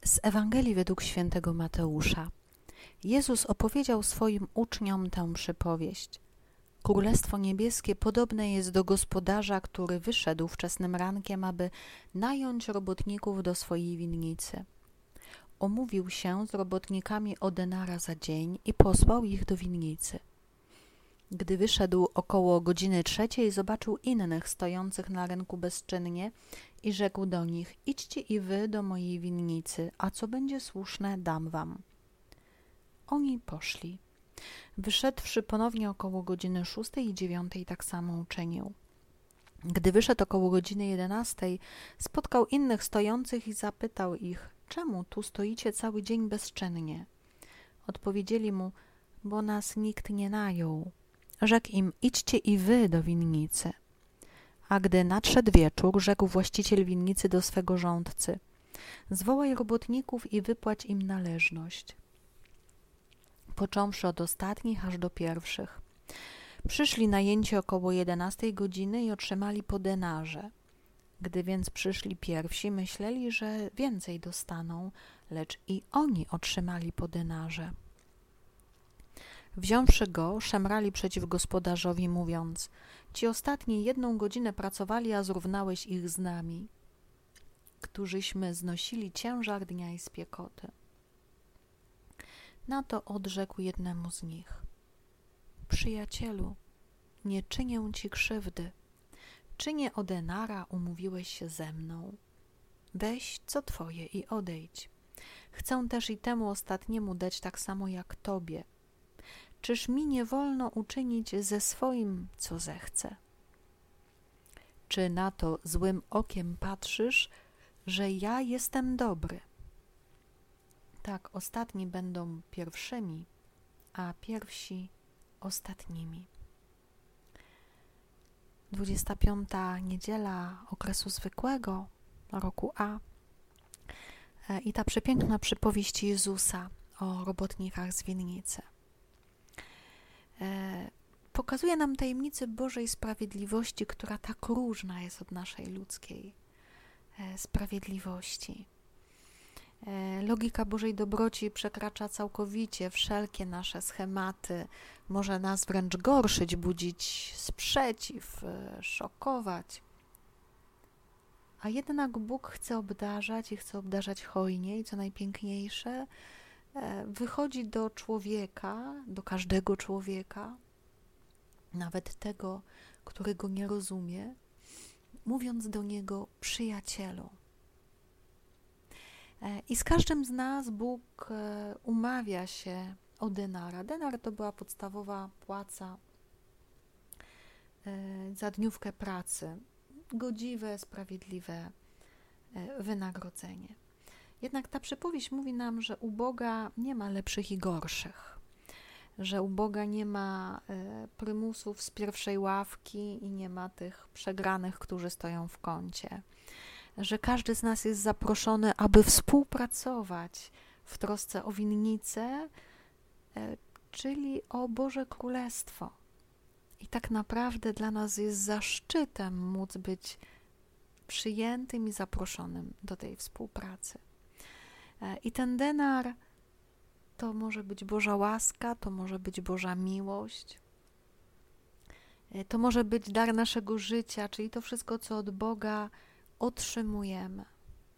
Z Ewangelii według świętego Mateusza. Jezus opowiedział swoim uczniom tę przypowieść. Królestwo niebieskie podobne jest do gospodarza, który wyszedł wczesnym rankiem, aby nająć robotników do swojej winnicy. Umówił się z robotnikami o denara za dzień i posłał ich do winnicy. Gdy wyszedł około godziny 3, zobaczył innych stojących na rynku bezczynnie i rzekł do nich: idźcie i wy do mojej winnicy, a co będzie słuszne, dam wam. Oni poszli. Wyszedłszy ponownie około godziny 6 i 9 tak samo uczynił. Gdy wyszedł około godziny 11, spotkał innych stojących i zapytał ich: czemu tu stoicie cały dzień bezczynnie? Odpowiedzieli mu: bo nas nikt nie najął. Rzekł im: idźcie i wy do winnicy. A gdy nadszedł wieczór, rzekł właściciel winnicy do swego rządcy: zwołaj robotników i wypłać im należność, począwszy od ostatnich aż do pierwszych. Przyszli najęci około 11 godziny i otrzymali po denarze. Gdy więc przyszli pierwsi, myśleli, że więcej dostaną, lecz i oni otrzymali po denarze. Wziąwszy go, szemrali przeciw gospodarzowi, mówiąc: ci ostatni 1 godzinę pracowali, a zrównałeś ich z nami, którzyśmy znosili ciężar dnia i spiekoty. Na to odrzekł jednemu z nich: przyjacielu, nie czynię ci krzywdy. Czy nie o denara umówiłeś się ze mną? Weź co twoje i odejdź. Chcę też i temu ostatniemu dać tak samo jak tobie. Czyż mi nie wolno uczynić ze swoim, co zechcę? Czy na to złym okiem patrzysz, że ja jestem dobry? Tak, ostatni będą pierwszymi, a pierwsi ostatnimi. 25. niedziela okresu zwykłego, roku A. I ta przepiękna przypowieść Jezusa o robotnikach z winnicy. Pokazuje nam tajemnicę Bożej sprawiedliwości, która tak różna jest od naszej ludzkiej sprawiedliwości. Logika Bożej dobroci przekracza całkowicie wszelkie nasze schematy, może nas wręcz gorszyć, budzić sprzeciw, szokować. A jednak Bóg chce obdarzać i chce obdarzać hojnie i co najpiękniejsze, wychodzi do człowieka, do każdego człowieka, nawet tego, który go nie rozumie, mówiąc do niego: przyjacielu. I z każdym z nas Bóg umawia się o denara. Denar to była podstawowa płaca za dniówkę pracy. Godziwe, sprawiedliwe wynagrodzenie. Jednak ta przypowieść mówi nam, że u Boga nie ma lepszych i gorszych. Że u Boga nie ma prymusów z pierwszej ławki i nie ma tych przegranych, którzy stoją w kącie. Że każdy z nas jest zaproszony, aby współpracować w trosce o winnicę, czyli o Boże Królestwo. I tak naprawdę dla nas jest zaszczytem móc być przyjętym i zaproszonym do tej współpracy. I ten denar to może być Boża łaska, to może być Boża miłość, to może być dar naszego życia, czyli to wszystko, co od Boga otrzymujemy.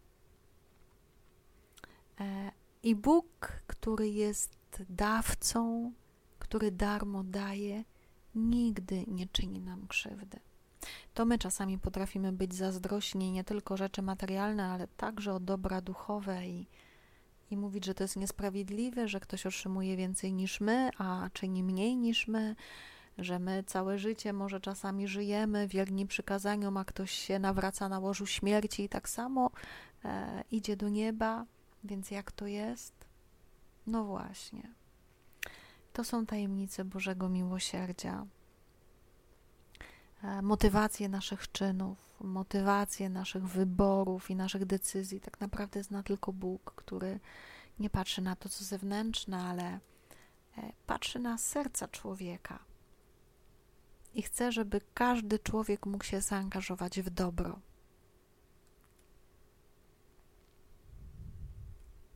I Bóg, który jest dawcą, który darmo daje, nigdy nie czyni nam krzywdy. To my czasami potrafimy być zazdrośni nie tylko o rzeczy materialne, ale także o dobra duchowe i mówić, że to jest niesprawiedliwe, że ktoś otrzymuje więcej niż my, a czyni mniej niż my, że my całe życie może czasami żyjemy wierni przykazaniom, a ktoś się nawraca na łożu śmierci i tak samo idzie do nieba, więc jak to jest? No właśnie. To są tajemnice Bożego miłosierdzia. Motywacje naszych czynów, motywacje naszych wyborów i naszych decyzji tak naprawdę zna tylko Bóg, który nie patrzy na to, co zewnętrzne, ale patrzy na serca człowieka i chce, żeby każdy człowiek mógł się zaangażować w dobro.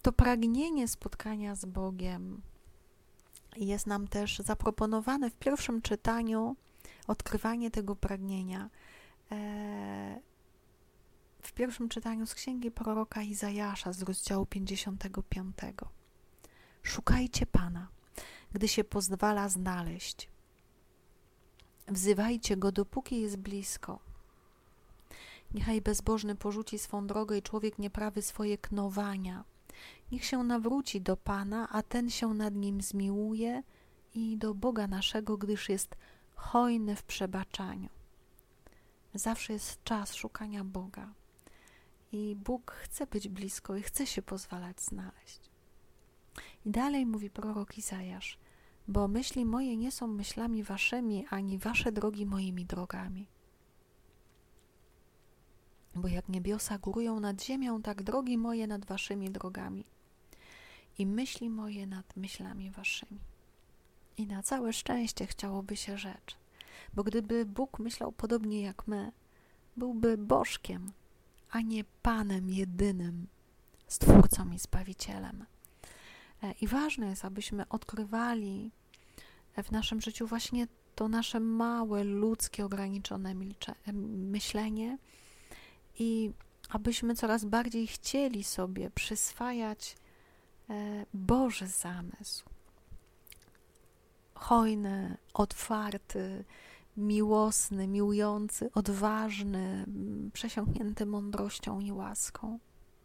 To pragnienie spotkania z Bogiem jest nam też zaproponowane w pierwszym czytaniu, odkrywanie tego pragnienia. W pierwszym czytaniu z księgi proroka Izajasza z rozdziału 55. Szukajcie Pana, gdy się pozwala znaleźć. Wzywajcie Go, dopóki jest blisko. Niechaj bezbożny porzuci swą drogę i człowiek nieprawy swoje knowania. Niech się nawróci do Pana, a ten się nad nim zmiłuje, i do Boga naszego, gdyż jest hojny w przebaczaniu. Zawsze jest czas szukania Boga. I Bóg chce być blisko i chce się pozwalać znaleźć. I dalej mówi prorok Izajasz: bo myśli moje nie są myślami waszymi, ani wasze drogi moimi drogami. Bo jak niebiosa górują nad ziemią, tak drogi moje nad waszymi drogami i myśli moje nad myślami waszymi. I na całe szczęście chciałoby się rzec, bo gdyby Bóg myślał podobnie jak my, byłby Bożkiem, a nie Panem jedynym, Stwórcą i Zbawicielem. I ważne jest, abyśmy odkrywali w naszym życiu właśnie to nasze małe, ludzkie, ograniczone myślenie i abyśmy coraz bardziej chcieli sobie przyswajać Boży zamysł. Hojny, otwarty, miłosny, miłujący, odważny, przesiąknięty mądrością i łaską.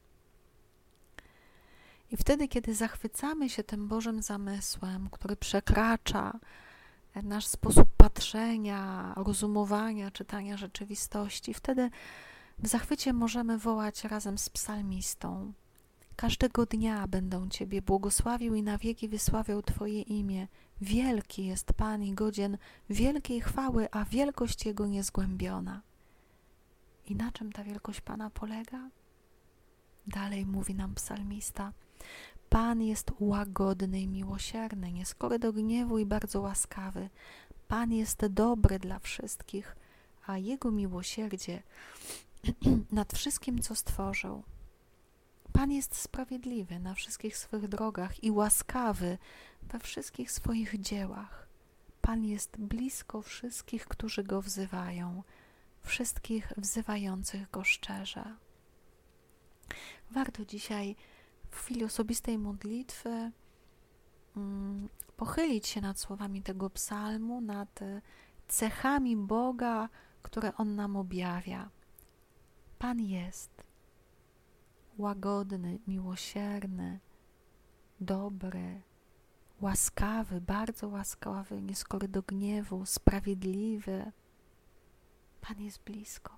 I wtedy, kiedy zachwycamy się tym Bożym zamysłem, który przekracza nasz sposób patrzenia, rozumowania, czytania rzeczywistości, wtedy w zachwycie możemy wołać razem z psalmistą: każdego dnia będę Ciebie błogosławił i na wieki wysławiał Twoje imię. Wielki jest Pan i godzien wielkiej chwały, a wielkość Jego niezgłębiona. I na czym ta wielkość Pana polega? Dalej mówi nam psalmista: Pan jest łagodny i miłosierny, nieskory do gniewu i bardzo łaskawy. Pan jest dobry dla wszystkich, a Jego miłosierdzie nad wszystkim, co stworzył. Pan jest sprawiedliwy na wszystkich swych drogach i łaskawy we wszystkich swoich dziełach. Pan jest blisko wszystkich, którzy Go wzywają, wszystkich wzywających Go szczerze. Warto dzisiaj w chwili osobistej modlitwy pochylić się nad słowami tego psalmu, nad cechami Boga, które On nam objawia. Pan jest łagodny, miłosierny, dobry, łaskawy, bardzo łaskawy, nieskory do gniewu, sprawiedliwy. Pan jest blisko.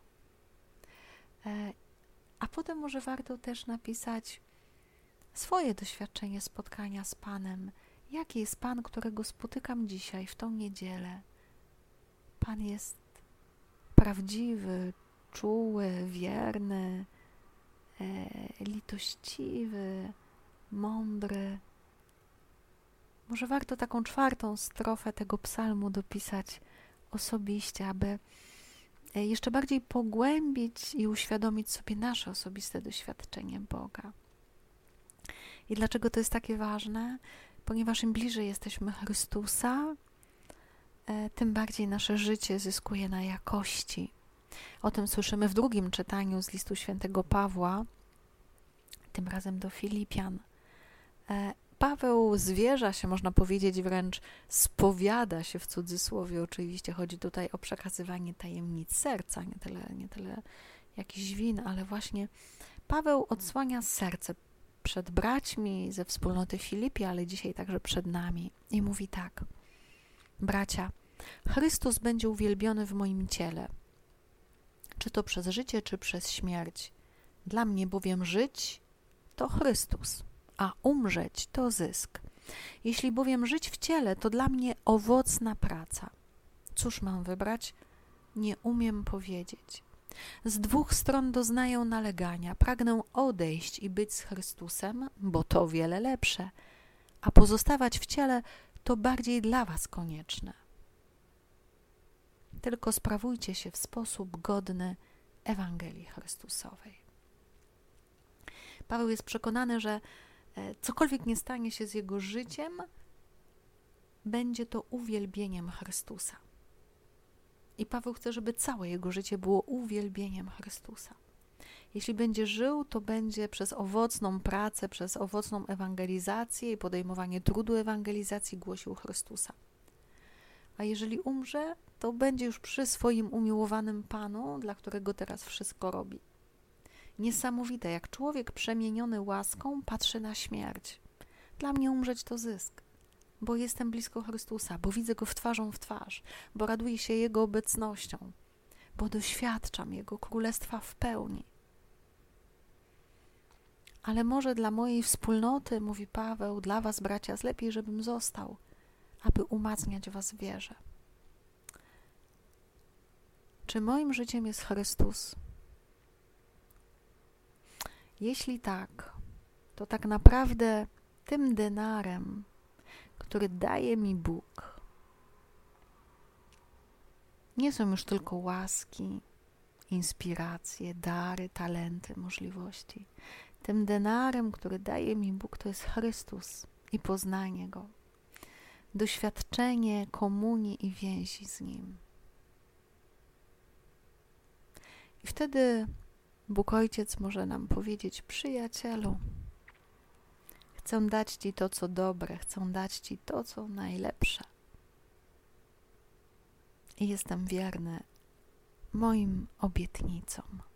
A potem może warto też napisać swoje doświadczenie spotkania z Panem. Jaki jest Pan, którego spotykam dzisiaj, w tą niedzielę? Pan jest prawdziwy, czuły, wierny, litościwy, mądry. Może warto taką 4. strofę tego psalmu dopisać osobiście, aby jeszcze bardziej pogłębić i uświadomić sobie nasze osobiste doświadczenie Boga. I dlaczego to jest takie ważne? Ponieważ im bliżej jesteśmy Chrystusa, tym bardziej nasze życie zyskuje na jakości. O tym słyszymy w 2. czytaniu z listu świętego Pawła, tym razem do Filipian. Paweł zwierza się, można powiedzieć, wręcz spowiada się, w cudzysłowie oczywiście, chodzi tutaj o przekazywanie tajemnic serca, nie tyle jakichś win, ale właśnie Paweł odsłania serce przed braćmi ze wspólnoty Filipi, ale dzisiaj także przed nami i mówi tak: bracia, Chrystus będzie uwielbiony w moim ciele, czy to przez życie, czy przez śmierć. Dla mnie bowiem żyć to Chrystus, a umrzeć to zysk. Jeśli bowiem żyć w ciele, to dla mnie owocna praca. Cóż mam wybrać? Nie umiem powiedzieć. Z 2 stron doznaję nalegania. Pragnę odejść i być z Chrystusem, bo to wiele lepsze, a pozostawać w ciele to bardziej dla was konieczne. Tylko sprawujcie się w sposób godny Ewangelii Chrystusowej. Paweł jest przekonany, że cokolwiek nie stanie się z jego życiem, będzie to uwielbieniem Chrystusa. I Paweł chce, żeby całe jego życie było uwielbieniem Chrystusa. Jeśli będzie żył, to będzie przez owocną pracę, przez owocną ewangelizację i podejmowanie trudu ewangelizacji głosił Chrystusa. A jeżeli umrze, to będzie już przy swoim umiłowanym Panu, dla którego teraz wszystko robi. Niesamowite, jak człowiek przemieniony łaską patrzy na śmierć. Dla mnie umrzeć to zysk, bo jestem blisko Chrystusa, bo widzę Go twarzą w twarz, bo raduję się Jego obecnością, bo doświadczam Jego królestwa w pełni. Ale może dla mojej wspólnoty, mówi Paweł, dla was, bracia, lepiej, żebym został, aby umacniać was w wierze. Czy moim życiem jest Chrystus? Jeśli tak, to tak naprawdę tym denarem, który daje mi Bóg, nie są już tylko łaski, inspiracje, dary, talenty, możliwości. Tym denarem, który daje mi Bóg, to jest Chrystus i poznanie Go. Doświadczenie komunii i więzi z Nim. I wtedy Bóg Ojciec może nam powiedzieć: przyjacielu, chcę dać Ci to, co dobre, chcę dać Ci to, co najlepsze. I jestem wierny moim obietnicom.